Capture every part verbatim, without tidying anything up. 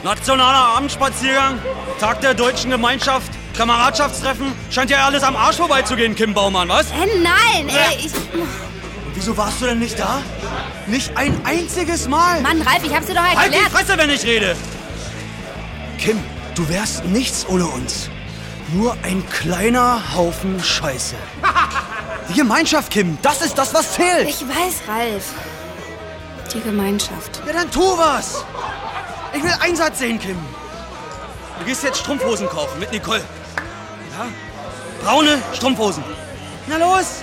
Nationaler Abendspaziergang, Tag der deutschen Gemeinschaft, Kameradschaftstreffen. Scheint ja alles am Arsch vorbeizugehen, Kim Baumann, was? Hä, äh, nein, ey, ich... Und wieso warst du denn nicht da? Nicht ein einziges Mal. Mann, Ralf, ich hab's dir doch erklärt. Halt die Fresse, wenn ich rede. Kim, du wärst nichts ohne uns. Nur ein kleiner Haufen Scheiße. Die Gemeinschaft, Kim, das ist das, was zählt. Ich weiß, Ralf. Die Gemeinschaft. Ja, dann tu was. Ich will Einsatz sehen, Kim. Du gehst jetzt Strumpfhosen kaufen mit Nicole. Ja? Braune Strumpfhosen. Na los.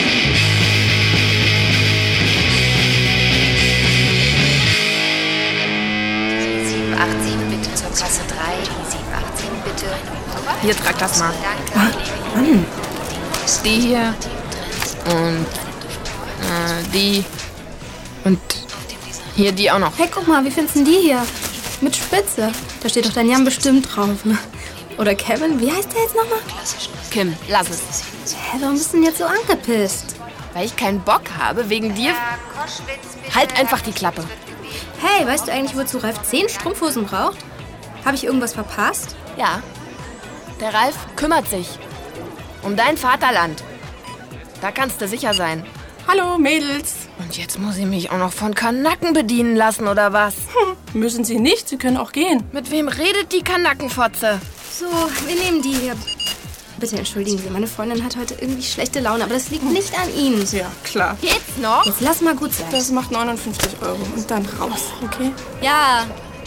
sieben acht sieben bitte zur Kasse drei. sieben acht sieben bitte. Hier, trag das mal. Mann. Die hier. Und äh, die. Und hier die auch noch. Hey, guck mal, wie findest du die hier? Mit Spitze. Da steht doch dein Jan bestimmt drauf, ne? Oder Kevin, wie heißt der jetzt nochmal? Kim, lass es. Hä, warum bist du denn jetzt so angepisst? Weil ich keinen Bock habe, wegen dir. Halt einfach die Klappe. Hey, weißt du eigentlich, wozu Ralf zehn Strumpfhosen braucht? Habe ich irgendwas verpasst? Ja. Der Ralf kümmert sich. Um dein Vaterland. Da kannst du sicher sein. Hallo, Mädels. Und jetzt muss ich mich auch noch von Kanaken bedienen lassen, oder was? Hm, müssen Sie nicht, Sie können auch gehen. Mit wem redet die Kanackenfotze? So, wir nehmen die hier. Bitte entschuldigen Sie, meine Freundin hat heute irgendwie schlechte Laune, aber das liegt nicht an Ihnen. Ja, klar. Geht's noch? Jetzt lass mal gut sein. Das macht neunundfünfzig Euro und dann raus, okay? Ja.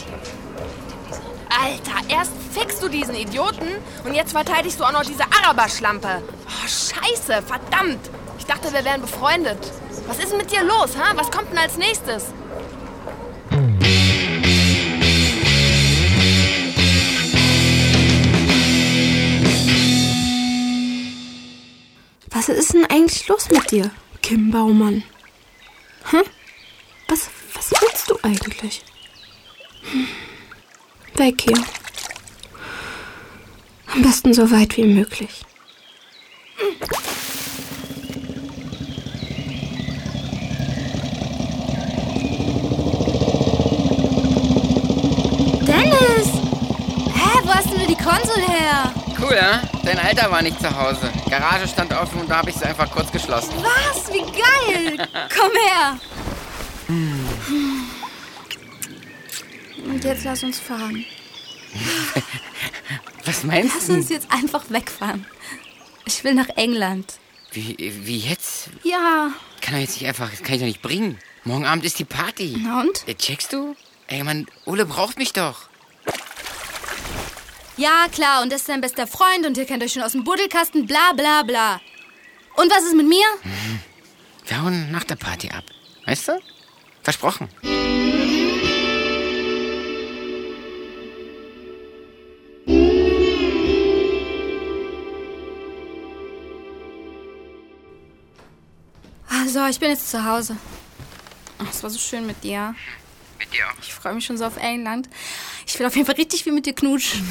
Alter, erst fickst du diesen Idioten und jetzt verteidigst du auch noch diese Araberschlampe. Oh, scheiße, verdammt. Ich dachte, wir wären befreundet. Was ist denn mit dir los, ha? Was kommt denn als nächstes? Was ist denn eigentlich los mit dir, Kim Baumann? Hm? Was, was willst du eigentlich? Hm. Weg hier. Am besten so weit wie möglich. Dennis! Hä, wo hast du denn die Konsole her? Cool, ja? Dein Alter war nicht zu Hause. Garage stand offen und da habe ich sie einfach kurz geschlossen. Was? Wie geil! Komm her! Und jetzt lass uns fahren. Was meinst Lass du? uns jetzt einfach wegfahren. Ich will nach England. Wie, wie jetzt? Ja. Kann er jetzt nicht einfach, das kann ich doch nicht bringen. Morgen Abend ist die Party. Na und? Ja, checkst du? Ey, Mann, Ole braucht mich doch. Ja, klar, und das ist dein bester Freund und ihr kennt euch schon aus dem Buddelkasten, bla bla bla. Und was ist mit mir? Mhm. Wir hauen nach der Party ab. Weißt du? Versprochen. So, ich bin jetzt zu Hause. Ach, es war so schön mit dir. Mit dir auch. Ich freue mich schon so auf England. Ich will auf jeden Fall richtig viel mit dir knutschen.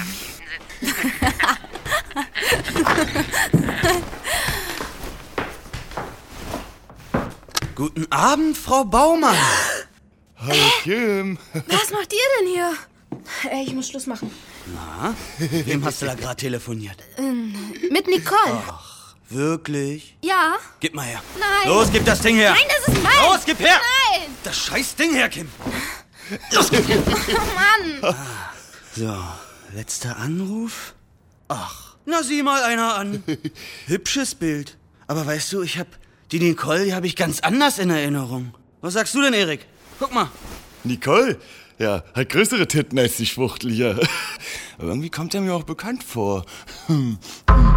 Guten Abend, Frau Baumann. Hallo, Kim. Was macht ihr denn hier? Ey, ich muss Schluss machen. Na, wem hast du da gerade telefoniert? Ähm, mit Nicole. Ach, wirklich? Ja. Gib mal her. Nein. Los, gib das Ding her. Nein, das ist mein. Los, gib her. Nein. Das scheiß Ding her, Kim. Oh Mann. So, letzter Anruf. Ach, na sieh mal einer an. Hübsches Bild. Aber weißt du, ich hab die Nicole, die habe ich ganz anders in Erinnerung. Was sagst du denn, Erik? Guck mal. Nicole? Ja, hat größere Titten als die Schwuchtel hier. Aber irgendwie kommt er mir auch bekannt vor. Hm.